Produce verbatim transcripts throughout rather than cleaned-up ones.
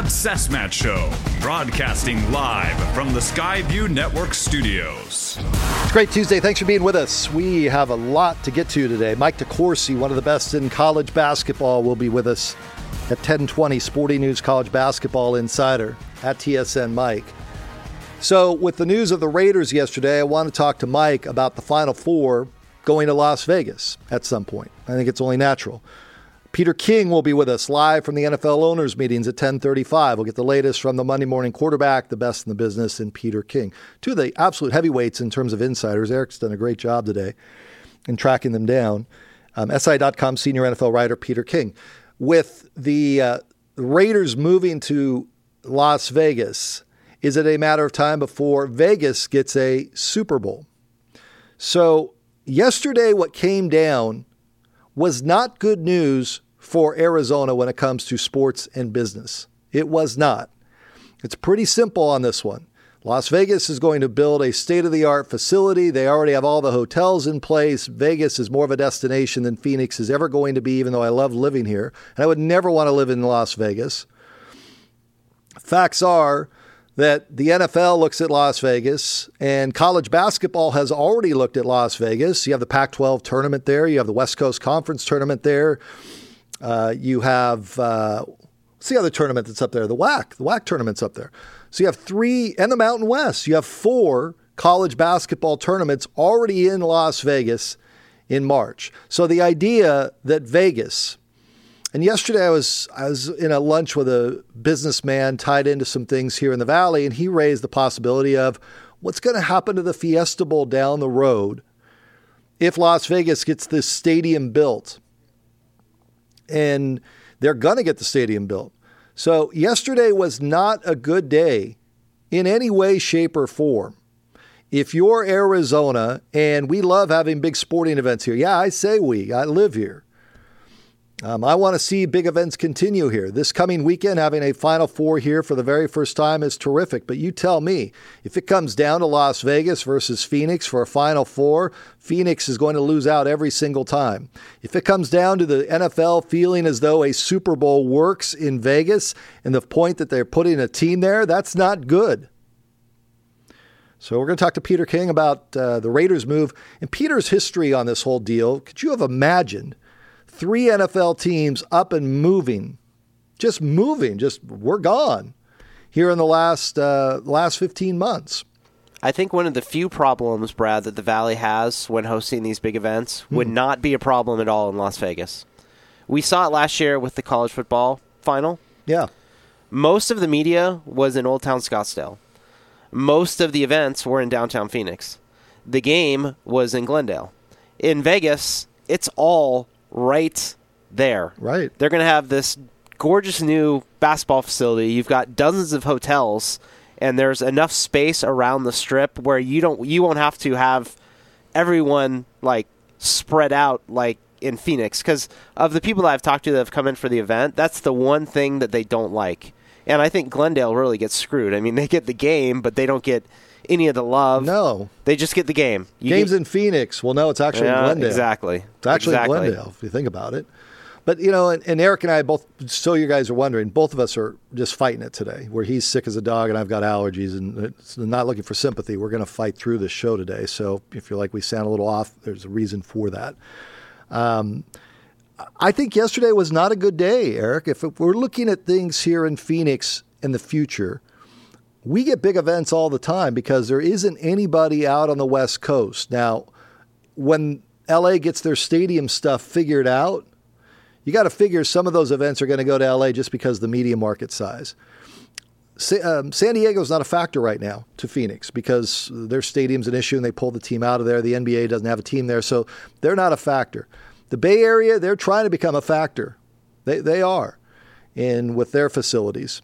Brad Cessmat Show, broadcasting live from the Skyview Network studios. It's a great Tuesday. Thanks for being with us. We have a lot to get to today. Mike DeCourcy, one of the best in college basketball, will be with us at ten twenty, Sporting News College Basketball Insider at T S N Mike. So with the news of the Raiders yesterday, I want to talk to Mike about the Final Four going to Las Vegas at some point. I think it's only natural. Peter King will be with us live from the N F L owners meetings at ten thirty-five. We'll get the latest from the Monday morning quarterback, the best in the business, and Peter King. Two of the absolute heavyweights in terms of insiders. Eric's done a great job today in tracking them down. Um, S I dot com senior N F L writer Peter King. With the uh, Raiders moving to Las Vegas, is it a matter of time before Vegas gets a Super Bowl? So yesterday what came down was not good news for Arizona when it comes to sports and business. It was not. It's pretty simple on this one. Las Vegas is going to build a state-of-the-art facility. They already have all the hotels in place. Vegas is more of a destination than Phoenix is ever going to be, even though I love living here. And I would never want to live in Las Vegas. Facts are that the N F L looks at Las Vegas, and college basketball has already looked at Las Vegas. You have the Pac twelve tournament there. You have the West Coast Conference tournament there. Uh, you have, uh, what's the other tournament that's up there? The W A C. The W A C tournament's up there. So you have three, and the Mountain West. You have four college basketball tournaments already in Las Vegas in March. So the idea that Vegas, and yesterday I was I was in a lunch with a businessman tied into some things here in the Valley, and he raised the possibility of what's going to happen to the Fiesta Bowl down the road if Las Vegas gets this stadium built. And they're going to get the stadium built. So yesterday was not a good day in any way, shape, or form. If you're Arizona, and we love having big sporting events here. Yeah, I say we. I live here. Um, I want to see big events continue here. This coming weekend, having a Final Four here for the very first time is terrific. But you tell me, if it comes down to Las Vegas versus Phoenix for a Final Four, Phoenix is going to lose out every single time. If it comes down to the N F L feeling as though a Super Bowl works in Vegas and the point that they're putting a team there, that's not good. So we're going to talk to Peter King about uh, the Raiders move and Peter's history on this whole deal. Could you have imagined three N F L teams up and moving, just moving, just we're gone here in the last uh, last fifteen months? I think one of the few problems, Brad, that the Valley has when hosting these big events hmm. would not be a problem at all in Las Vegas. We saw it last year with the college football final. Yeah. Most of the media was in Old Town Scottsdale. Most of the events were in downtown Phoenix. The game was in Glendale. In Vegas, it's all right there. Right. They're going to have this gorgeous new basketball facility. You've got dozens of hotels, and there's enough space around the strip where you don't you won't have to have everyone like spread out like in Phoenix. Because of the people that I've talked to that have come in for the event, that's the one thing that they don't like. And I think Glendale really gets screwed. I mean, they get the game, but they don't get any of the love. No. They just get the game. You Games get, in Phoenix. Well, no, it's actually yeah, in Glendale. Exactly. It's actually exactly. in Glendale, if you think about it. But, you know, and, and Eric and I both, so you guys are wondering, both of us are just fighting it today, where he's sick as a dog and I've got allergies and it's not looking for sympathy. We're going to fight through this show today. So if you're like we sound a little off, there's a reason for that. Um, I think yesterday was not a good day, Eric. If we're looking at things here in Phoenix in the future, we get big events all the time because there isn't anybody out on the West Coast. Now, when L A gets their stadium stuff figured out, you got to figure some of those events are going to go to L A just because of the media market size. Sa- um, San Diego's not a factor right now to Phoenix because their stadium's an issue and they pulled the team out of there. The N B A doesn't have a team there, so they're not a factor. The Bay Area, they're trying to become a factor. They they are, in with their facilities.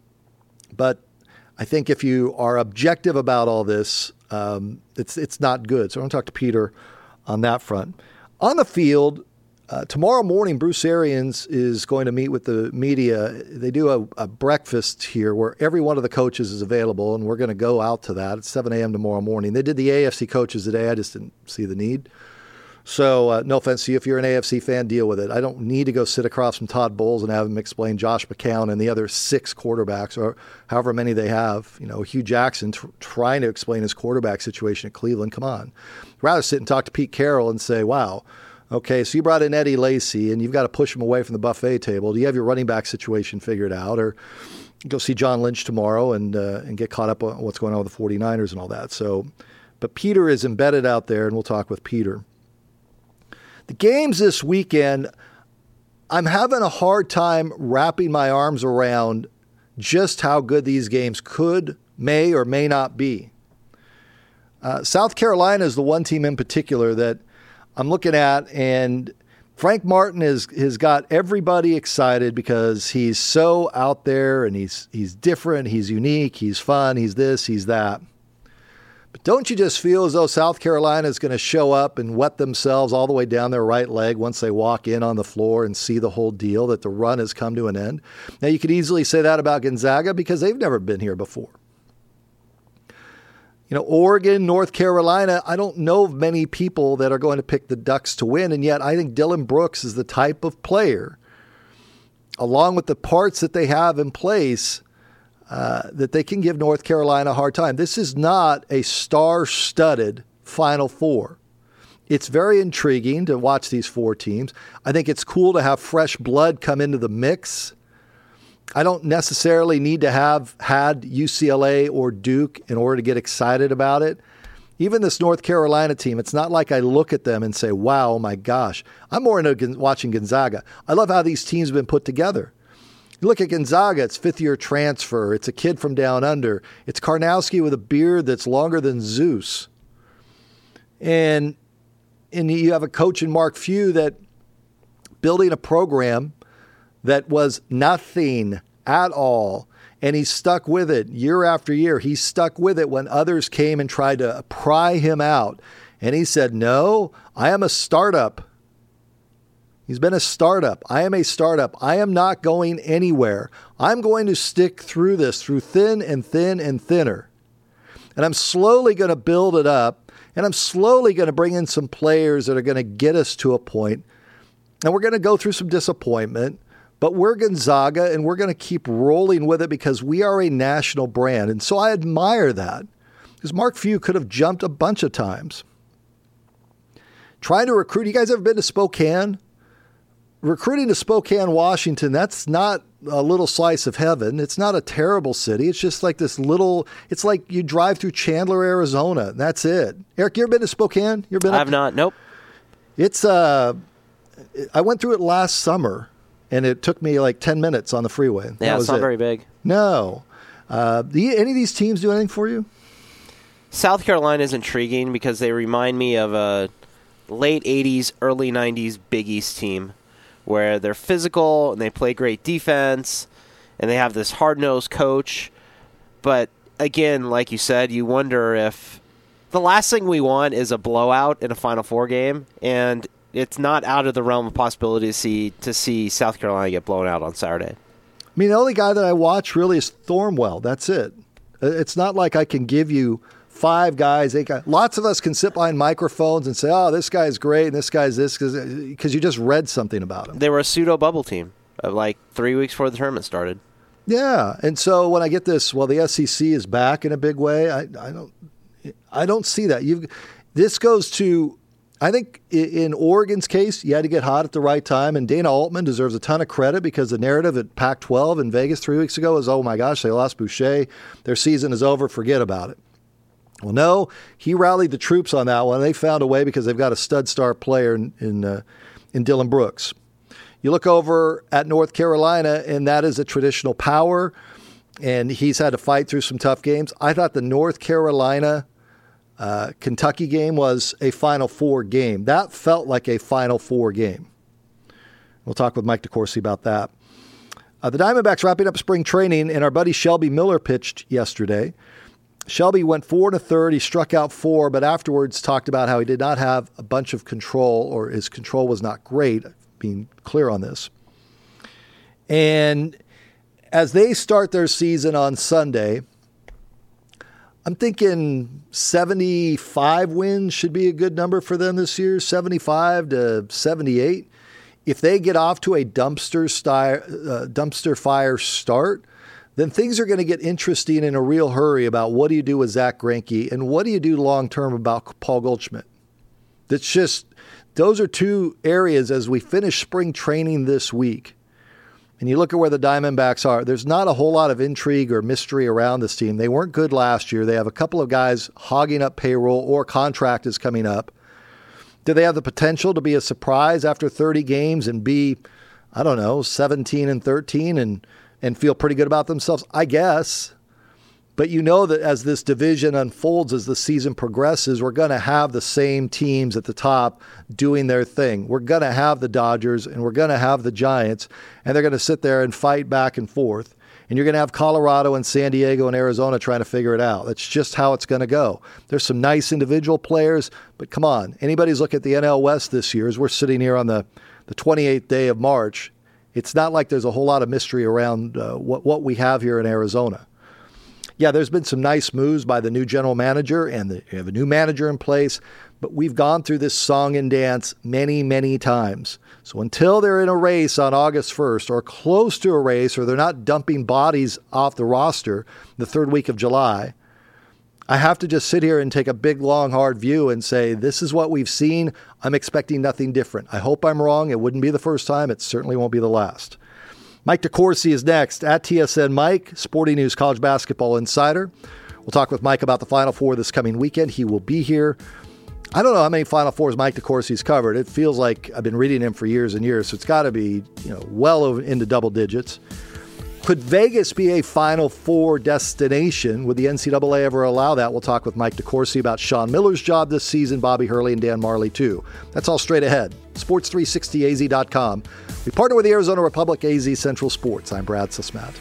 But I think if you are objective about all this, um, it's it's not good. So I want to talk to Peter on that front. On the field, uh, tomorrow morning, Bruce Arians is going to meet with the media. They do a, a breakfast here where every one of the coaches is available, and we're going to go out to that. It's seven a.m. tomorrow morning. They did the A F C coaches today. I just didn't see the need. So uh, no offense to you, if you're an A F C fan, deal with it. I don't need to go sit across from Todd Bowles and have him explain Josh McCown and the other six quarterbacks, or however many they have. You know, Hugh Jackson t- trying to explain his quarterback situation at Cleveland. Come on. I'd rather sit and talk to Pete Carroll and say, wow, okay, so you brought in Eddie Lacy and you've got to push him away from the buffet table. Do you have your running back situation figured out? Or go see John Lynch tomorrow and uh, and get caught up on what's going on with the 49ers and all that. So, but Peter is embedded out there, and we'll talk with Peter. The games this weekend, I'm having a hard time wrapping my arms around just how good these games could, may, or may not be. Uh, South Carolina is the one team in particular that I'm looking at, and Frank Martin is, has got everybody excited because he's so out there and he's he's different, he's unique, he's fun, he's this, he's that. But don't you just feel as though South Carolina is going to show up and wet themselves all the way down their right leg once they walk in on the floor and see the whole deal, that the run has come to an end? Now, you could easily say that about Gonzaga because they've never been here before. You know, Oregon, North Carolina, I don't know of many people that are going to pick the Ducks to win, and yet I think Dylan Brooks is the type of player, along with the parts that they have in place, Uh, that they can give North Carolina a hard time. This is not a star-studded Final Four. It's very intriguing to watch these four teams. I think it's cool to have fresh blood come into the mix. I don't necessarily need to have had U C L A or Duke in order to get excited about it. Even this North Carolina team, it's not like I look at them and say, wow, oh my gosh. I'm more into watching Gonzaga. I love how these teams have been put together. You look at Gonzaga, it's fifth-year transfer. It's a kid from down under. It's Karnowski with a beard that's longer than Zeus. And, and you have a coach in Mark Few that building a program that was nothing at all, and he's stuck with it year after year. He's stuck with it when others came and tried to pry him out. And he said, no, I am a startup. He's been a startup. I am a startup. I am not going anywhere. I'm going to stick through this, through thin and thin and thinner. And I'm slowly going to build it up. And I'm slowly going to bring in some players that are going to get us to a point. And we're going to go through some disappointment. But we're Gonzaga, and we're going to keep rolling with it because we are a national brand. And so I admire that. Because Mark Few could have jumped a bunch of times. Trying to recruit. You guys ever been to Spokane? Recruiting to Spokane, Washington, that's not a little slice of heaven. It's not a terrible city. It's just like this little, it's like you drive through Chandler, Arizona, and that's it. Eric, you ever been to Spokane? You ever been? I have not, nope. It's, uh, I went through it last summer, and it took me like ten minutes on the freeway. Yeah, that it's was not it. very big. No. Uh, the, any of these teams do anything for you? South Carolina is intriguing because they remind me of a late eighties, early nineties Big East team, where they're physical and they play great defense and they have this hard-nosed coach. But again, like you said, you wonder if the last thing we want is a blowout in a Final Four game, and it's not out of the realm of possibility to see to see South Carolina get blown out on Saturday. I mean, the only guy that I watch really is Thornwell. That's it. It's not like I can give you five guys, eight guys. Lots of us can sit behind microphones and say, oh, this guy's great and this guy's this, because you just read something about him. They were a pseudo-bubble team, uh, like three weeks before the tournament started. Yeah, and so when I get this, well, the S E C is back in a big way, I, I don't I don't see that. You've, this goes to, I think in Oregon's case, you had to get hot at the right time, and Dana Altman deserves a ton of credit because the narrative at Pac twelve in Vegas three weeks ago was, oh my gosh, they lost Boucher, their season is over, forget about it. Well, no, he rallied the troops on that one. They found a way because they've got a stud star player in in, uh, in Dylan Brooks. You look over at North Carolina, and that is a traditional power, and he's had to fight through some tough games. I thought the North Carolina uh, Kentucky game was a Final Four game. That felt like a Final Four game. We'll talk with Mike DeCourcy about that. Uh, the Diamondbacks wrapping up spring training, and our buddy Shelby Miller pitched yesterday. Shelby went four and a third. He struck out four, but afterwards talked about how he did not have a bunch of control, or his control was not great, being clear on this. And as they start their season on Sunday, I'm thinking seventy-five wins should be a good number for them this year, seventy-five to seventy-eight. If they get off to a dumpster, sty- uh, dumpster fire start, then things are going to get interesting in a real hurry about what do you do with Zach Greinke and what do you do long-term about Paul Goldschmidt. That's just, those are two areas as we finish spring training this week. And you look at where the Diamondbacks are, there's not a whole lot of intrigue or mystery around this team. They weren't good last year. They have a couple of guys hogging up payroll or contract is coming up. Do they have the potential to be a surprise after thirty games and be, I don't know, seventeen and thirteen and, and feel pretty good about themselves? I guess. But you know that as this division unfolds, as the season progresses, we're going to have the same teams at the top doing their thing. We're going to have the Dodgers and we're going to have the Giants, and they're going to sit there and fight back and forth. And you're going to have Colorado and San Diego and Arizona trying to figure it out. That's just how it's going to go. There's some nice individual players, but come on. Anybody's looking at the N L West this year, as we're sitting here on the, the twenty-eighth day of March, it's not like there's a whole lot of mystery around uh, what, what we have here in Arizona. Yeah, there's been some nice moves by the new general manager, and the, you have a new manager in place, but we've gone through this song and dance many, many times. So until they're in a race on August first or close to a race, or they're not dumping bodies off the roster the third week of July, I have to just sit here and take a big, long, hard view and say, this is what we've seen. I'm expecting nothing different. I hope I'm wrong. It wouldn't be the first time. It certainly won't be the last. Mike DeCourcy is next at T S N Mike, Sporting News College Basketball Insider. We'll talk with Mike about the Final Four this coming weekend. He will be here. I don't know how many Final Fours Mike DeCourcy's covered. It feels like I've been reading him for years and years, so it's got to be, you know, well over into double digits. Could Vegas be a Final Four destination? Would the N C double A ever allow that? We'll talk with Mike DeCourcy about Sean Miller's job this season, Bobby Hurley, and Dan Marley, too. That's all straight ahead. sports three sixty A Z dot com. We partner with the Arizona Republic A Z Central Sports. I'm Brad Susmat.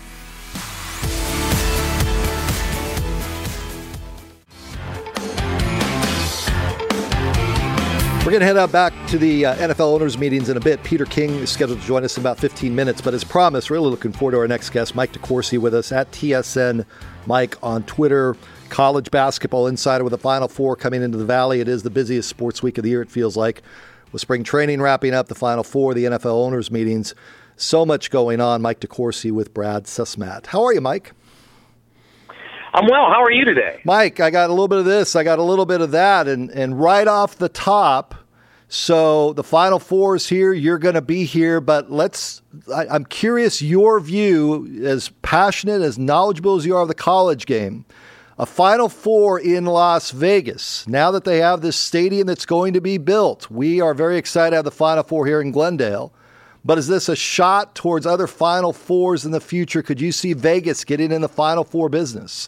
We're going to head out back to the uh, N F L owners' meetings in a bit. Peter King is scheduled to join us in about fifteen minutes, but as promised, really looking forward to our next guest, Mike DeCourcy, with us at T S N Mike on Twitter. College basketball insider with the Final Four coming into the Valley. It is the busiest sports week of the year, it feels like. With spring training wrapping up, the Final Four, the N F L owners' meetings, so much going on. Mike DeCourcy with Brad Susmat. How are you, Mike? I'm well. How are you today? Mike, I got a little bit of this, I got a little bit of that, and, and right off the top, so the Final Four is here, you're going to be here, but let's, I, I'm curious your view, as passionate, as knowledgeable as you are of the college game. A Final Four in Las Vegas. Now that they have this stadium that's going to be built, we are very excited to have the Final Four here in Glendale. But is this a shot towards other Final Fours in the future? Could you see Vegas getting in the Final Four business?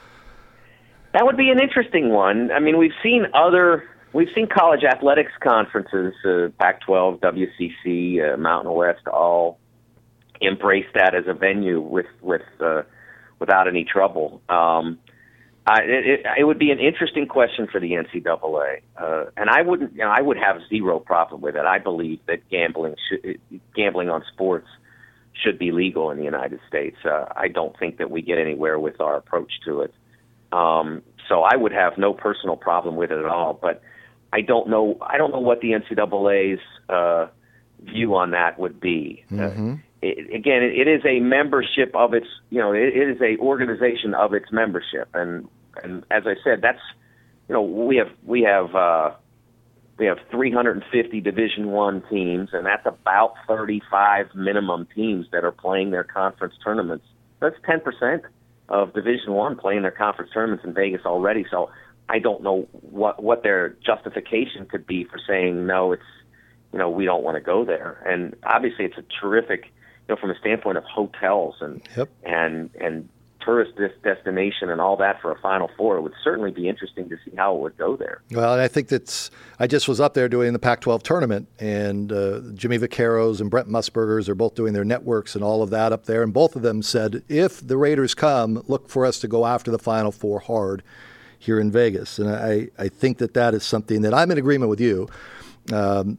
That would be an interesting one. I mean, we've seen other, we've seen college athletics conferences, uh, Pac twelve, W C C, uh, Mountain West, all embrace that as a venue with with uh, without any trouble. Um, I, it, it would be an interesting question for the N C double A, uh, and I wouldn't. You know, I would have zero problem with it. I believe that gambling should, gambling on sports should be legal in the United States. Uh, I don't think that we get anywhere with our approach to it. Um, so I would have no personal problem with it at all. But I don't know. I don't know what the N C double A's uh, view on that would be. Mm-hmm. Uh, it, again, it, it is a membership of its. You know, it, it is a organization of its membership, and and as I said, that's you know we have we have uh, we have three hundred fifty Division One teams, and that's about thirty-five minimum teams that are playing their conference tournaments. That's ten percent of Division One playing their conference tournaments in Vegas already. So I don't know what what their justification could be for saying no. It's you know we don't want to go there, and obviously it's a terrific you know from a standpoint of hotels and yep. and and tourist destination and all that for a Final Four. It would certainly be interesting to see how it would go there. Well, and I think that's, I just was up there doing the Pac twelve tournament, and uh, Jimmy Vaqueros and Brent Musburgers are both doing their networks and all of that up there. And both of them said, if the Raiders come, look for us to go after the Final Four hard here in Vegas. And I, I think that that is something that I'm in agreement with you, um, that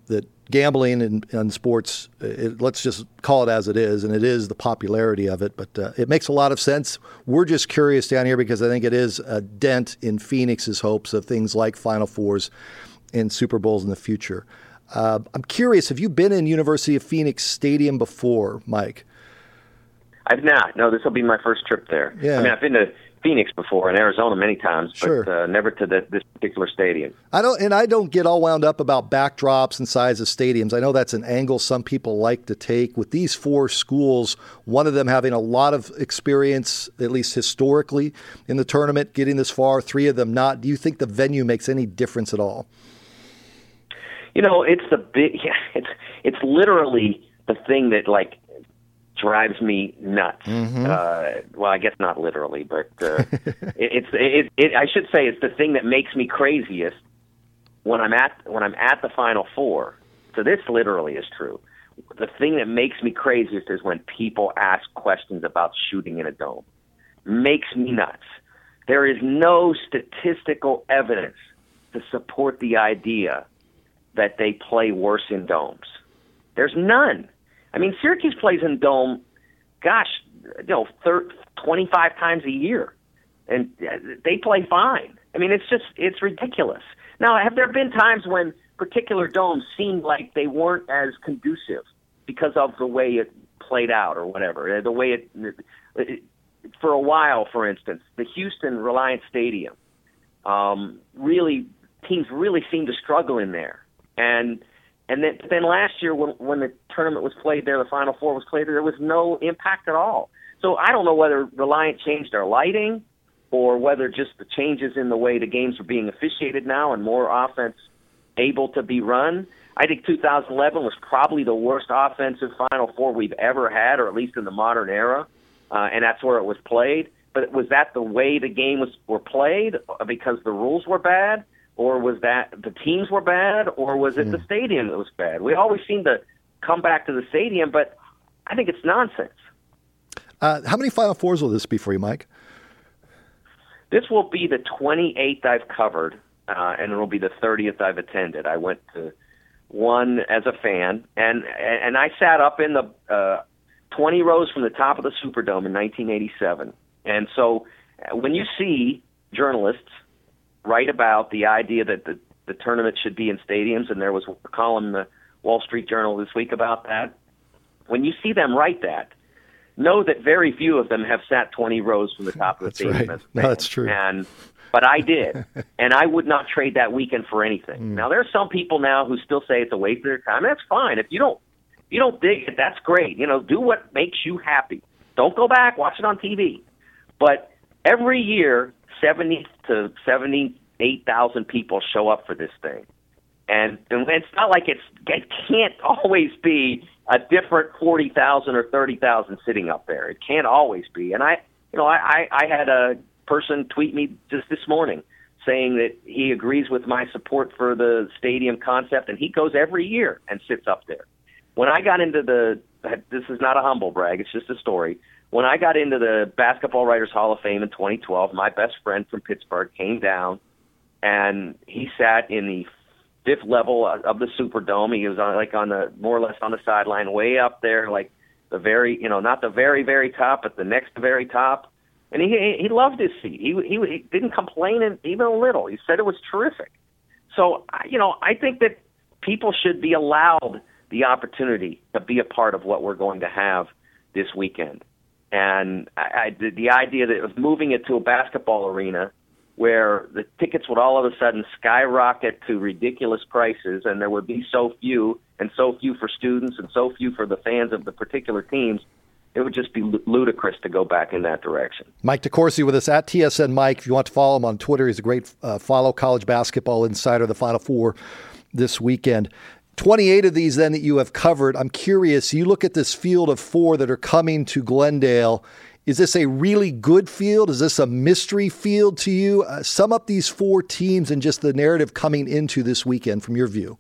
gambling and, and sports, it, let's just call it as it is, and it is the popularity of it, but uh, it makes a lot of sense. We're just curious down here because I think it is a dent in Phoenix's hopes of things like Final Fours and Super Bowls in the future. Uh, I'm curious, have you been in University of Phoenix Stadium before, Mike? I've not. No, this will be my first trip there. Yeah. I mean, I've been to Phoenix before and Arizona many times, sure. but uh, never to the, this particular stadium. I don't, and I don't get all wound up about backdrops and size of stadiums. I know that's an angle some people like to take. With these four schools, one of them having a lot of experience, at least historically, in the tournament, getting this far, three of them not. Do you think the venue makes any difference at all? You know, it's the big. It's it's literally the thing that like drives me nuts. Mm-hmm. Uh, well, I guess not literally, but uh, it, it's it, it. I should say it's the thing that makes me craziest when I'm at when I'm at the Final Four. So this literally is true. The thing that makes me craziest is when people ask questions about shooting in a dome. Makes me nuts. There is no statistical evidence to support the idea that they play worse in domes. There's none. I mean, Syracuse plays in dome, gosh, you know, thirty, twenty-five times a year, and they play fine. I mean, it's just, it's ridiculous. Now, have there been times when particular domes seemed like they weren't as conducive because of the way it played out or whatever, the way it, it for a while, for instance, the Houston Reliance Stadium, um, really, teams really seemed to struggle in there. And and then, then last year when, when the tournament was played there, the Final Four was played there, there was no impact at all. So I don't know whether Reliant changed their lighting or whether just the changes in the way the games are being officiated now and more offense able to be run. I think two thousand eleven was probably the worst offensive Final Four we've ever had, or at least in the modern era, uh, and that's where it was played. But was that the way the game was were played because the rules were bad? Or was that the teams were bad, or was it mm. the stadium that was bad? We always seem to come back to the stadium, but I think it's nonsense. Uh, how many Final Fours will this be for you, Mike? This will be the twenty-eighth I've covered, uh, and it will be the thirtieth I've attended. I went to one as a fan, and and I sat up in the uh, twenty rows from the top of the Superdome in nineteen eighty-seven. And so when you see journalists write about the idea that the, the tournament should be in stadiums, and there was a column in the Wall Street Journal this week about that. When you see them write that, know that very few of them have sat twenty rows from the top of the that's stadium. Right. No, that's true. And, but I did, and I would not trade that weekend for anything. Mm. Now, there are some people now who still say it's a waste of their time. That's fine. If you don't, if you don't dig it, that's great. You know, do what makes you happy. Don't go back, watch it on T V. But every year, seventy to seventy-eight thousand people show up for this thing. And, and it's not like it's, it can't always be a different forty thousand or thirty thousand sitting up there. It can't always be. And I, you know, I, I had a person tweet me just this morning saying that he agrees with my support for the stadium concept, and he goes every year and sits up there. When I got into the, this is not a humble brag, it's just a story. When I got into the Basketball Writers Hall of Fame in twenty twelve, my best friend from Pittsburgh came down, and he sat in the fifth level of the Superdome. He was on, like on the more or less on the sideline, way up there, like the very, you know, not the very, very top, but the next to very top. And he he loved his seat. He he, he didn't complain even a little. He said it was terrific. So, you know, I think that people should be allowed the opportunity to be a part of what we're going to have this weekend. And I, I, the, the idea that of moving it to a basketball arena where the tickets would all of a sudden skyrocket to ridiculous prices, and there would be so few, and so few for students, and so few for the fans of the particular teams, it would just be ludicrous to go back in that direction. Mike DeCourcy with us at T S N Mike. If you want to follow him on Twitter, he's a great uh, follow, college basketball insider, the Final Four this weekend. twenty-eight of these then that you have covered. I'm curious, you look at this field of four that are coming to Glendale. Is this a really good field? Is this a mystery field to you? Uh, sum up these four teams and just the narrative coming into this weekend from your view.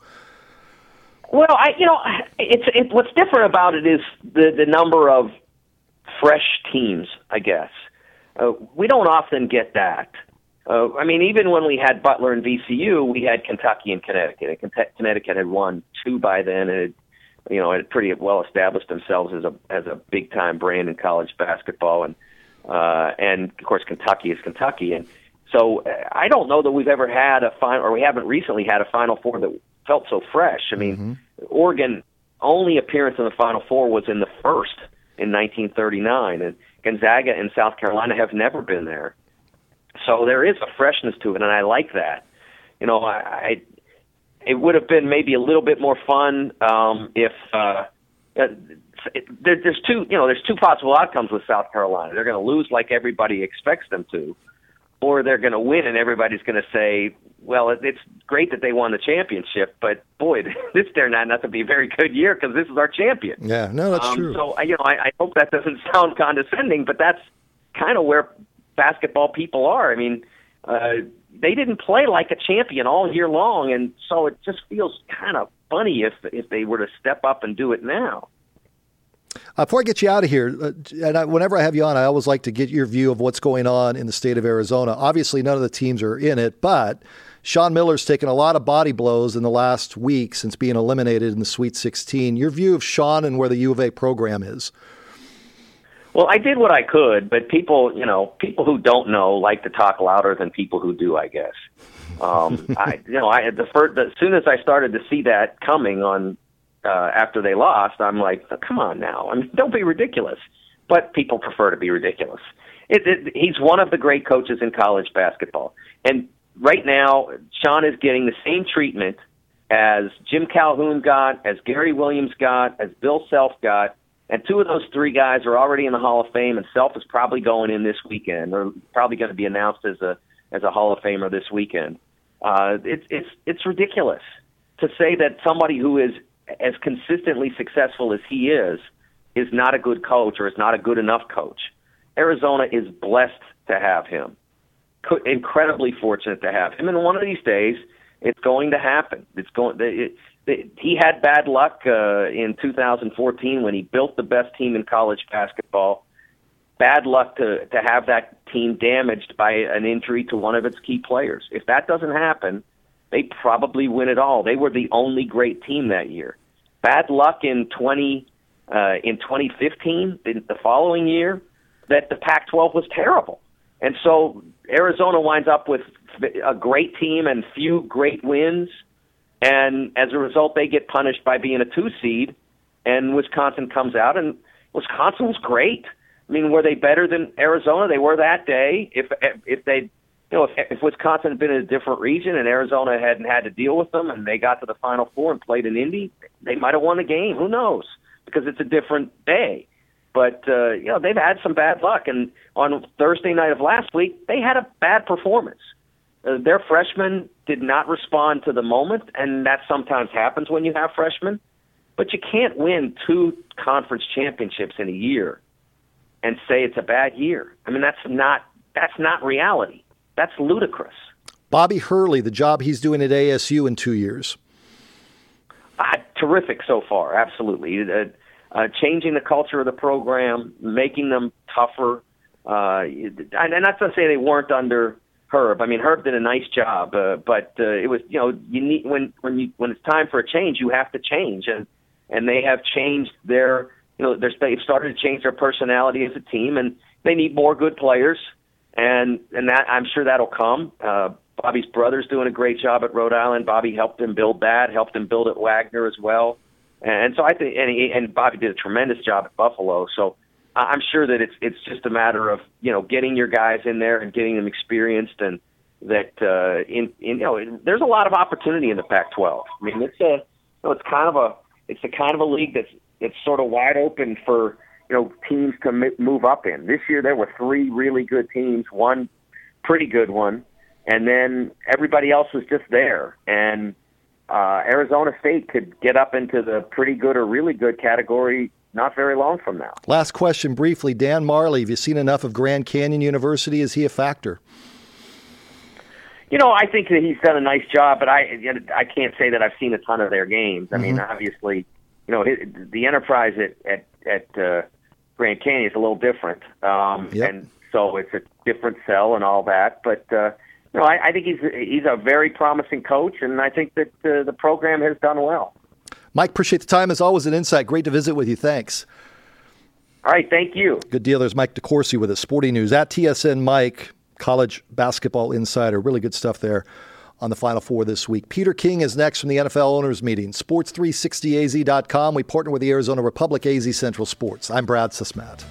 Well, I, you know, it's it, what's different about it is the, the number of fresh teams, I guess. Uh, we don't often get that. Uh, I mean, even when we had Butler and V C U, we had Kentucky and Connecticut. And Connecticut had won two by then, and it, you know, had pretty well established themselves as a as a big time brand in college basketball. And uh, and of course, Kentucky is Kentucky. And so I don't know that we've ever had a final, or we haven't recently had a Final Four that felt so fresh. I mean, mm-hmm. Oregon only appearance in the Final Four was in the first in nineteen thirty-nine, and Gonzaga and South Carolina have never been there. So there is a freshness to it, and I like that. You know, I, I it would have been maybe a little bit more fun um, if uh, it, there, there's two. You know, there's two possible outcomes with South Carolina. They're going to lose like everybody expects them to, or they're going to win, and everybody's going to say, "Well, it, it's great that they won the championship, but boy, this turned out not to be a very good year because this is our champion." Yeah, no, that's um, true. So, you know, I, I hope that doesn't sound condescending, but that's kind of where basketball people are. I mean, uh, they didn't play like a champion all year long, and so it just feels kind of funny if if they were to step up and do it now. Uh, before I get you out of here, uh, and I, whenever I have you on, I always like to get your view of what's going on in the state of Arizona. Obviously, none of the teams are in it, but Sean Miller's taken a lot of body blows in the last week since being eliminated in the Sweet sixteen. Your view of Sean and where the U of A program is? Well, I did what I could, but people, you know, people who don't know like to talk louder than people who do, I guess. Um, I, you know, I the first, as soon as I started to see that coming on uh, after they lost, I'm like, oh, come on now, I mean, don't be ridiculous. But people prefer to be ridiculous. It, it, he's one of the great coaches in college basketball, and right now, Sean is getting the same treatment as Jim Calhoun got, as Gary Williams got, as Bill Self got. And two of those three guys are already in the Hall of Fame, and Self is probably going in this weekend, or probably going to be announced as a as a Hall of Famer this weekend. Uh, it's it's it's ridiculous to say that somebody who is as consistently successful as he is is not a good coach or is not a good enough coach. Arizona is blessed to have him, incredibly fortunate to have him, and one of these days it's going to happen. It's going. It, He had bad luck uh, in two thousand fourteen when he built the best team in college basketball. Bad luck to, to have that team damaged by an injury to one of its key players. If that doesn't happen, they probably win it all. They were the only great team that year. Bad luck in twenty uh, in twenty fifteen, the following year, that the Pac twelve was terrible. And so Arizona winds up with a great team and few great wins. And as a result, they get punished by being a two seed, and Wisconsin comes out, and Wisconsin was great. I mean, were they better than Arizona? They were that day. If if they, you know, if, if Wisconsin had been in a different region and Arizona hadn't had to deal with them, and they got to the Final Four and played in Indy, they might have won the game. Who knows? Because it's a different day. But uh, you know, they've had some bad luck, and on Thursday night of last week, they had a bad performance. Uh, their freshmen did not respond to the moment, and that sometimes happens when you have freshmen. But you can't win two conference championships in a year and say it's a bad year. I mean, that's not that's not reality. That's ludicrous. Bobby Hurley, the job he's doing at A S U in two years. Uh, terrific so far, absolutely. Uh, uh, changing the culture of the program, making them tougher. Uh, and not to say they weren't under Herb. I mean, Herb did a nice job, uh, but uh, it was, you know, you need when when you when it's time for a change, you have to change, and and they have changed their, you know, they're, they've started to change their personality as a team, and they need more good players, and and that I'm sure that'll come. Uh, Bobby's brother's doing a great job at Rhode Island. Bobby helped him build that, helped him build at Wagner as well, and so I think, and, he, and Bobby did a tremendous job at Buffalo. So I'm sure that it's it's just a matter of, you know, getting your guys in there and getting them experienced, and that uh, in, in you know there's a lot of opportunity in the Pac twelve. I mean, it's a you know, it's kind of a it's a kind of a league that's it's sort of wide open for, you know, teams to m- move up in. This year there were three really good teams, one pretty good one, and then everybody else was just there. And uh, Arizona State could get up into the pretty good or really good category not very long from now. Last question briefly. Dan Marley, have you seen enough of Grand Canyon University? Is he a factor? You know, I think that he's done a nice job, but I I can't say that I've seen a ton of their games. I mm-hmm. mean, obviously, you know, the enterprise at at, at uh, Grand Canyon is a little different, um, yep. and so it's a different sell and all that. But uh, No, I, I think he's he's a very promising coach, and I think that uh, the program has done well. Mike, appreciate the time. As always, an insight. Great to visit with you. Thanks. All right, thank you. Good deal. There's Mike DeCourcy with us, Sporting News, at T S N Mike, College Basketball Insider. Really good stuff there on the Final Four this week. Peter King is next from the N F L Owners Meeting. Sports three sixty A Z dot com. We partner with the Arizona Republic, A Z Central Sports. I'm Brad Susmat.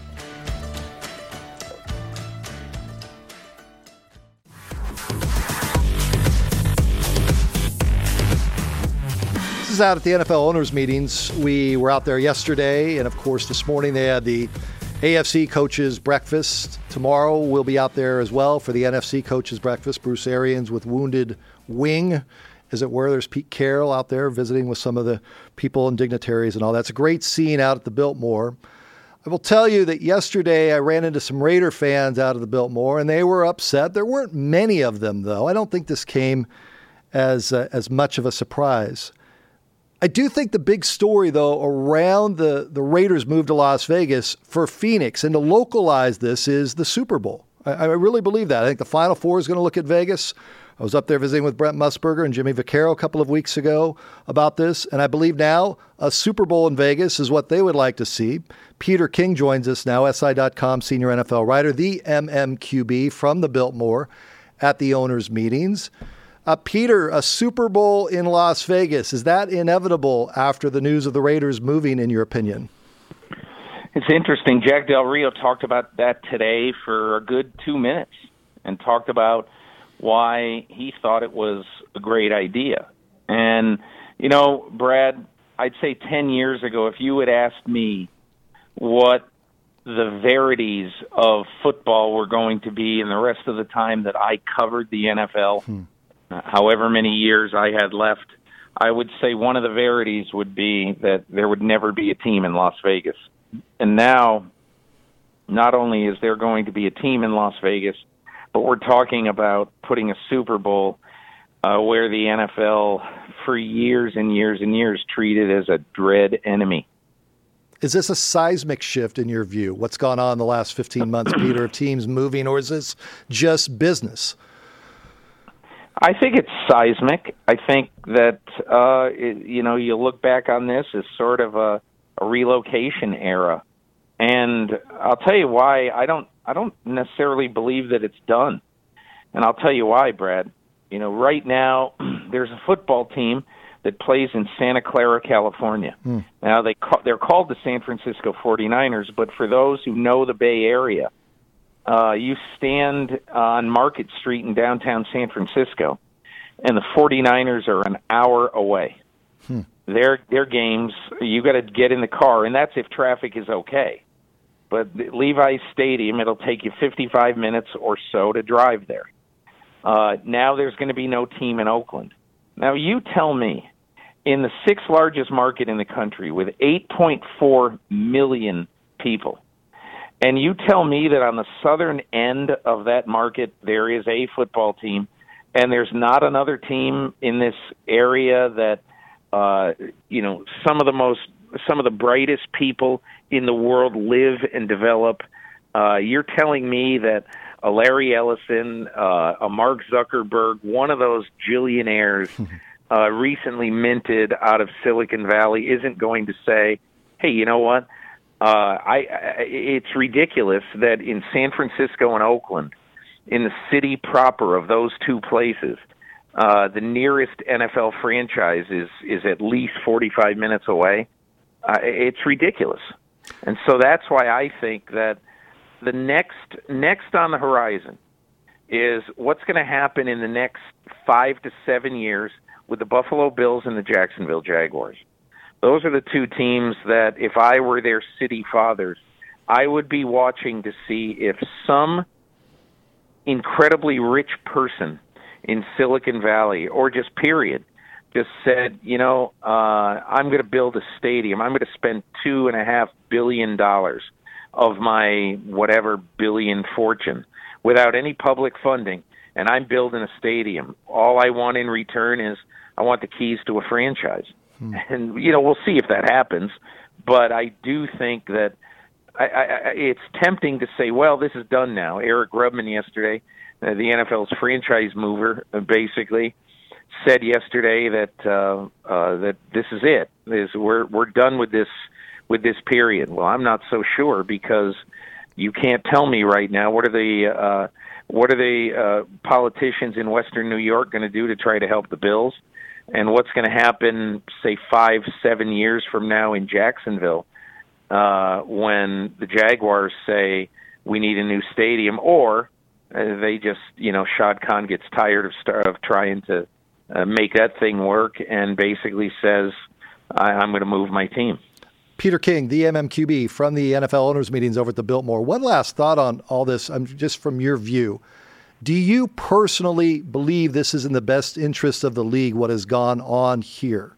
Out at the N F L owners meetings. We were out there yesterday, and of course this morning they had the A F C coaches breakfast. Tomorrow we'll be out there as well for the N F C coaches breakfast. Bruce Arians with Wounded Wing, as it were. There's Pete Carroll out there visiting with some of the people and dignitaries and all. That's a great scene out at the Biltmore. I will tell you that yesterday I ran into some Raider fans out of the Biltmore, and they were upset. There weren't many of them, though. I don't think this came as uh, as much of a surprise. I do think the big story, though, around the, the Raiders' move to Las Vegas for Phoenix and to localize this is the Super Bowl. I, I really believe that. I think the Final Four is going to look at Vegas. I was up there visiting with Brent Musburger and Jimmy Vaccaro a couple of weeks ago about this, and I believe now a Super Bowl in Vegas is what they would like to see. Peter King joins us now, S I dot com senior N F L writer, the M M Q B from the Biltmore at the owners' meetings. Uh, Peter, a Super Bowl in Las Vegas, is that inevitable after the news of the Raiders moving, in your opinion? It's interesting. Jack Del Rio talked about that today for a good two minutes and talked about why he thought it was a great idea. And, you know, Brad, I'd say ten years ago, if you had asked me what the verities of football were going to be in the rest of the time that I covered the N F L, hmm. however many years I had left, I would say one of the verities would be that there would never be a team in Las Vegas. And now, not only is there going to be a team in Las Vegas, but we're talking about putting a Super Bowl uh, where the N F L, for years and years and years, treated as a dread enemy. Is this a seismic shift in your view? What's gone on in the last fifteen months, Peter, of teams moving, or is this just business? I think it's seismic. I think that, uh, it, you know, you look back on this as sort of a, a relocation era. And I'll tell you why I don't I don't necessarily believe that it's done. And I'll tell you why, Brad. You know, right now there's a football team that plays in Santa Clara, California. Mm. Now, they ca- they're called the San Francisco forty-niners, but for those who know the Bay Area, Uh, you stand on Market Street in downtown San Francisco, and the forty-niners are an hour away. Hmm. Their their games, you got to get in the car, and that's if traffic is okay. But Levi's Stadium, it'll take you fifty-five minutes or so to drive there. Uh, now there's going to be no team in Oakland. Now you tell me, in the sixth largest market in the country with eight point four million people, and you tell me that on the southern end of that market there is a football team, and there's not another team in this area that, uh, you know, some of the most, some of the brightest people in the world live and develop. Uh, you're telling me that a Larry Ellison, uh, a Mark Zuckerberg, one of those billionaires uh, recently minted out of Silicon Valley isn't going to say, hey, you know what? Uh, I, I, it's ridiculous that in San Francisco and Oakland, in the city proper of those two places, uh, the nearest N F L franchise is, is at least forty-five minutes away. Uh, it's ridiculous. And so that's why I think that the next, next on the horizon is what's going to happen in the next five to seven years with the Buffalo Bills and the Jacksonville Jaguars. Those are the two teams that, if I were their city fathers, I would be watching to see if some incredibly rich person in Silicon Valley, or just period, just said, you know, uh, I'm going to build a stadium. I'm going to spend two and a half billion dollars of my whatever billion fortune without any public funding, and I'm building a stadium. All I want in return is I want the keys to a franchise. And, you know, we'll see if that happens. But I do think that I, I, it's tempting to say, well, this is done now. Eric Grubman yesterday uh, the N F L's franchise mover, uh, basically said yesterday that uh, uh, that this is it. This, we're we're done with this with this period. Well, I'm not so sure, because you can't tell me right now what are the uh, what are the uh, politicians in Western New York going to do to try to help the Bills, and what's going to happen, say, five, seven years from now in Jacksonville, uh, when the Jaguars say we need a new stadium, or uh, they just, you know, Shad Khan gets tired of star- of trying to uh, make that thing work and basically says, I- I'm going to move my team. Peter King, the M M Q B from the N F L owners meetings over at the Biltmore. One last thought on all this, um, just from your view. Do you personally believe this is in the best interest of the league, what has gone on here?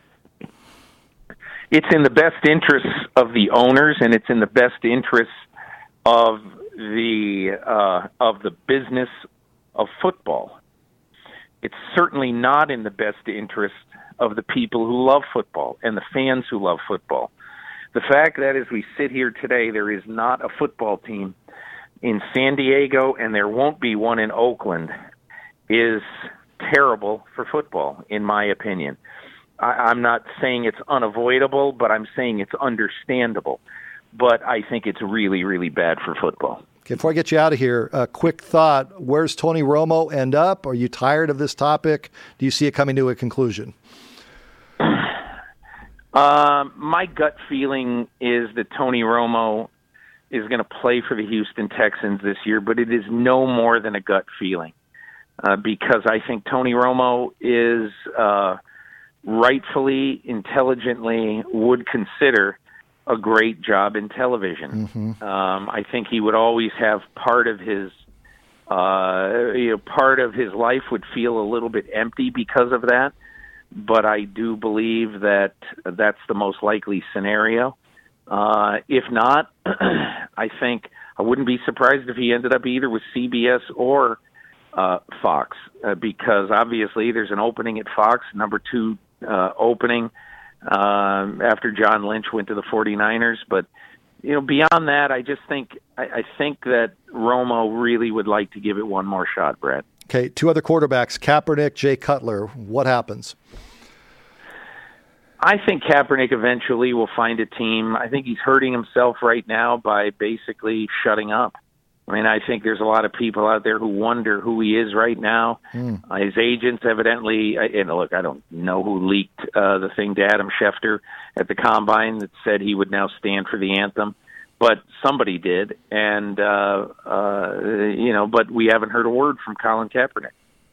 It's in the best interests of the owners, and it's in the best interests of the uh, of the business of football. It's certainly not in the best interest of the people who love football and the fans who love football. The fact that as we sit here today, there is not a football team in San Diego, and there won't be one in Oakland, is terrible for football, in my opinion. I, I'm not saying it's unavoidable, but I'm saying it's understandable. But I think it's really, really bad for football. Okay, before I get you out of here, a quick thought. Where's Tony Romo end up? Are you tired of this topic? Do you see it coming to a conclusion? Um, my gut feeling is that Tony Romo is going to play for the Houston Texans this year, but it is no more than a gut feeling, uh, because I think Tony Romo is uh, rightfully, intelligently would consider a great job in television. Mm-hmm. Um, I think he would always have part of his, uh, you know, part of his life would feel a little bit empty because of that. But I do believe that that's the most likely scenario. Uh, if not, I think I wouldn't be surprised if he ended up either with C B S or uh, Fox, uh, because obviously there's an opening at Fox, number two uh, opening um, after John Lynch went to the forty-niners. But you know, beyond that, I just think I, I think that Romo really would like to give it one more shot, Brett. Okay, two other quarterbacks, Kaepernick, Jay Cutler. What happens? I think Kaepernick eventually will find a team. I think he's hurting himself right now by basically shutting up. I mean, I think there's a lot of people out there who wonder who he is right now. Mm. Uh, his agents evidently, and look, I don't know who leaked uh, the thing to Adam Schefter at the Combine that said he would now stand for the anthem. But somebody did, and, uh, uh, you know, but we haven't heard a word from Colin Kaepernick.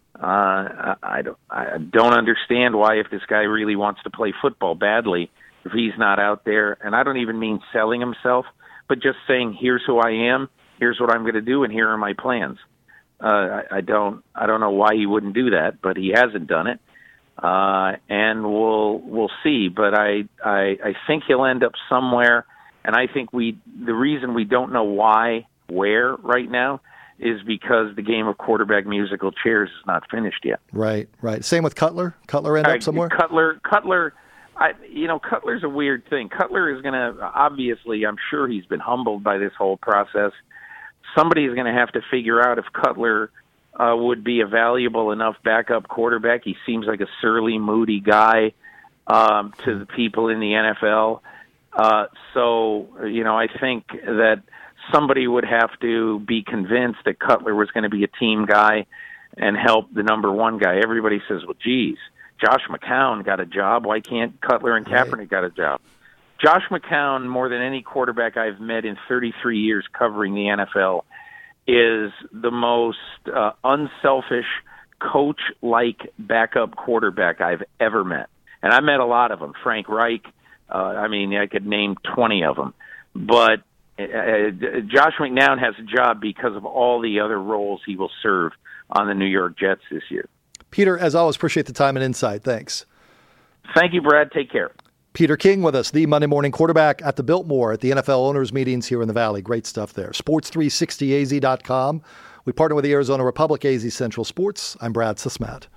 Uh, I, don't, I don't understand why, if this guy really wants to play football badly, if he's not out there, and I don't even mean selling himself, but just saying, here's who I am, here's what I'm going to do, and here are my plans. Uh, I, I don't, I don't know why he wouldn't do that, but he hasn't done it. Uh, and we'll, we'll see, but I, I, I think he'll end up somewhere. And I think we, the reason we don't know why, where right now is because the game of quarterback musical chairs is not finished yet. Right, right. Same with Cutler. Cutler end up somewhere? Uh, Cutler, Cutler, I, you know, Cutler's a weird thing. Cutler is going to, obviously, I'm sure he's been humbled by this whole process. Somebody is going to have to figure out if Cutler uh, would be a valuable enough backup quarterback. He seems like a surly, moody guy um, to the people in the N F L. Uh, so, you know, I think that somebody would have to be convinced that Cutler was going to be a team guy and help the number one guy. Everybody says, well, geez, Josh McCown got a job. Why can't Cutler and Kaepernick right. got a job? Josh McCown, more than any quarterback I've met in thirty-three years covering the N F L, is the most uh, unselfish, coach-like backup quarterback I've ever met. And I met a lot of them. Frank Reich. Uh, I mean, I could name twenty of them. But uh, Josh McCown has a job because of all the other roles he will serve on the New York Jets this year. Peter, as always, appreciate the time and insight. Thanks. Thank you, Brad. Take care. Peter King with us, the Monday morning quarterback at the Biltmore at the N F L owners meetings here in the Valley. Great stuff there. sports three sixty A Z dot com. We partner with the Arizona Republic, A Z Central Sports. I'm Brad Sismat.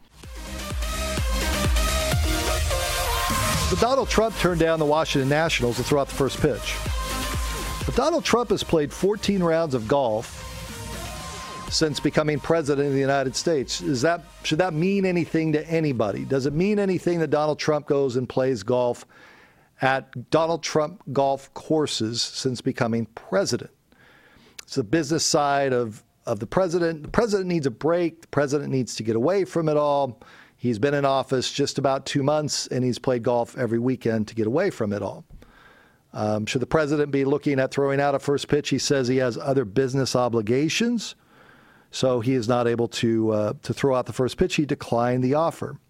But Donald Trump turned down the Washington Nationals to throw out the first pitch. But Donald Trump has played fourteen rounds of golf, since becoming president of the United States. Is that should that mean anything to anybody? Does it mean anything that Donald Trump goes and plays golf at Donald Trump golf courses since becoming president? It's the business side of, of the president. The president needs a break. The president needs to get away from it all. He's been in office just about two months, and he's played golf every weekend to get away from it all. Um, should the president be looking at throwing out a first pitch? He says he has other business obligations, so he is not able to uh, to throw out the first pitch. He declined the offer.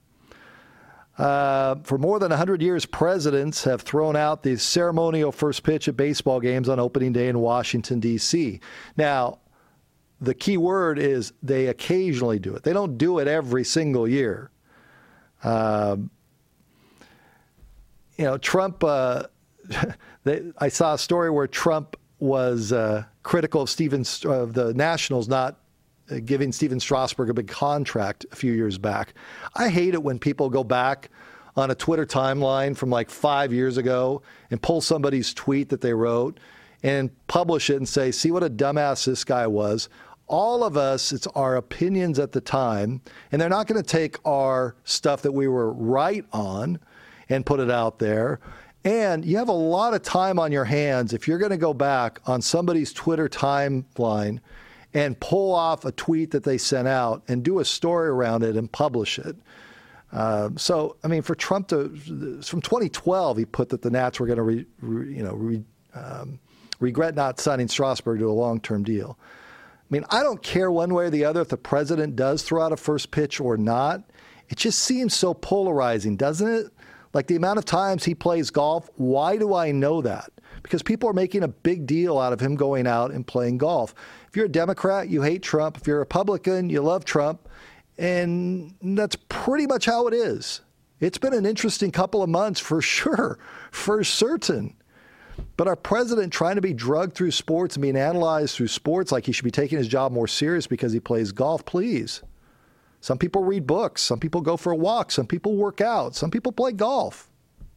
Uh, for more than one hundred years, presidents have thrown out the ceremonial first pitch at baseball games on opening day in Washington, D C Now, the key word is they occasionally do it. They don't do it every single year. Um, you know, Trump, uh, they, I saw a story where Trump was uh, critical of Stephen, of the Nationals not giving Stephen Strasburg a big contract a few years back. I hate it when people go back on a Twitter timeline from like five years ago and pull somebody's tweet that they wrote and publish it and say, see what a dumbass this guy was. All of us, it's our opinions at the time, and they're not going to take our stuff that we were right on and put it out there. And you have a lot of time on your hands if you're going to go back on somebody's Twitter timeline and pull off a tweet that they sent out and do a story around it and publish it. Uh, so, I mean, for Trump to, from twenty twelve, he put that the Nats were going to, re, re, you know, re, um, regret not signing Strasburg to a long-term deal. I mean, I don't care one way or the other if the president does throw out a first pitch or not. It just seems so polarizing, doesn't it? Like the amount of times he plays golf, why do I know that? Because people are making a big deal out of him going out and playing golf. If you're a Democrat, you hate Trump. If you're a Republican, you love Trump. And that's pretty much how it is. It's been an interesting couple of months for sure, for certain. But our president trying to be drugged through sports and being analyzed through sports like he should be taking his job more serious because he plays golf, please. Some people read books. Some people go for a walk. Some people work out. Some people play golf.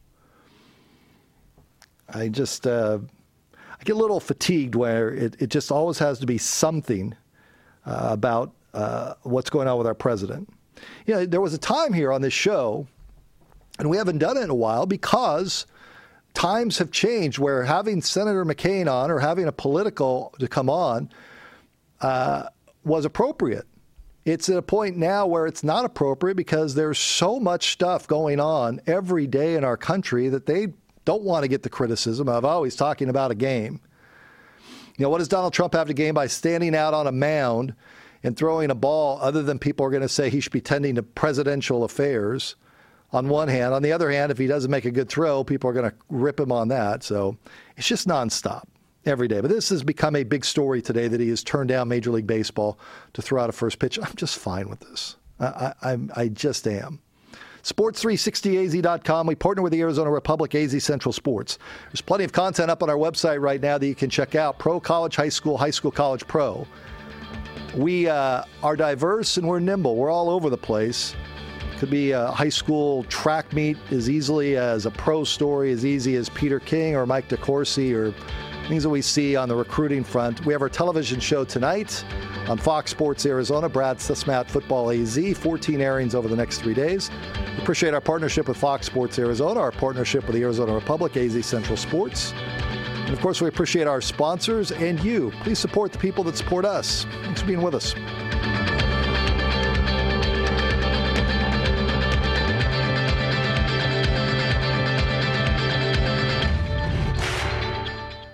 I just, uh, I get a little fatigued where it, it just always has to be something uh, about uh, what's going on with our president. You know, there was a time here on this show, and we haven't done it in a while because times have changed where having Senator McCain on or having a political to come on uh, was appropriate. It's at a point now where it's not appropriate because there's so much stuff going on every day in our country that they don't want to get the criticism of always talking about a game. You know, what does Donald Trump have to gain by standing out on a mound and throwing a ball other than people are going to say he should be tending to presidential affairs on one hand? On the other hand, if he doesn't make a good throw, people are going to rip him on that. So it's just nonstop every day. But this has become a big story today that he has turned down Major League Baseball to throw out a first pitch. I'm just fine with this. I, I, I'm, I just am. sports three sixty A Z dot com. We partner with the Arizona Republic, A Z Central Sports. There's plenty of content up on our website right now that you can check out. Pro, college, high school, high school, college, pro. We uh, are diverse and we're nimble. We're all over the place. Could be a high school track meet as easily as a pro story, as easy as Peter King or Mike DeCourcy or things that we see on the recruiting front. We have our television show tonight on Fox Sports Arizona, Brad Susmat Football A Z, fourteen airings over the next three days. We appreciate our partnership with Fox Sports Arizona, our partnership with the Arizona Republic, A Z Central Sports. And, of course, we appreciate our sponsors and you. Please support the people that support us. Thanks for being with us.